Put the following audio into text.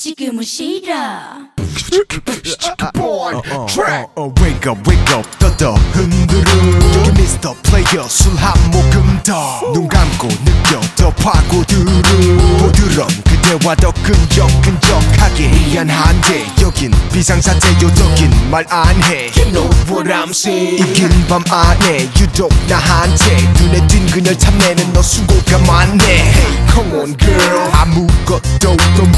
지금은 싫어. Wake up 떠 흔들어 여기 Mr. Player 술 한 모금 더눈 감고 느껴 더 파고들어 부드러운 그대와 더 끈적끈적하게 미안한데 여긴 비상사태요 덕인 말 안해 You know what I'm saying 이긴 밤 안에 유독 나한테 눈에 띈 그녀를 탐내는 너 수고가 많네 Hey come on girl 아무것도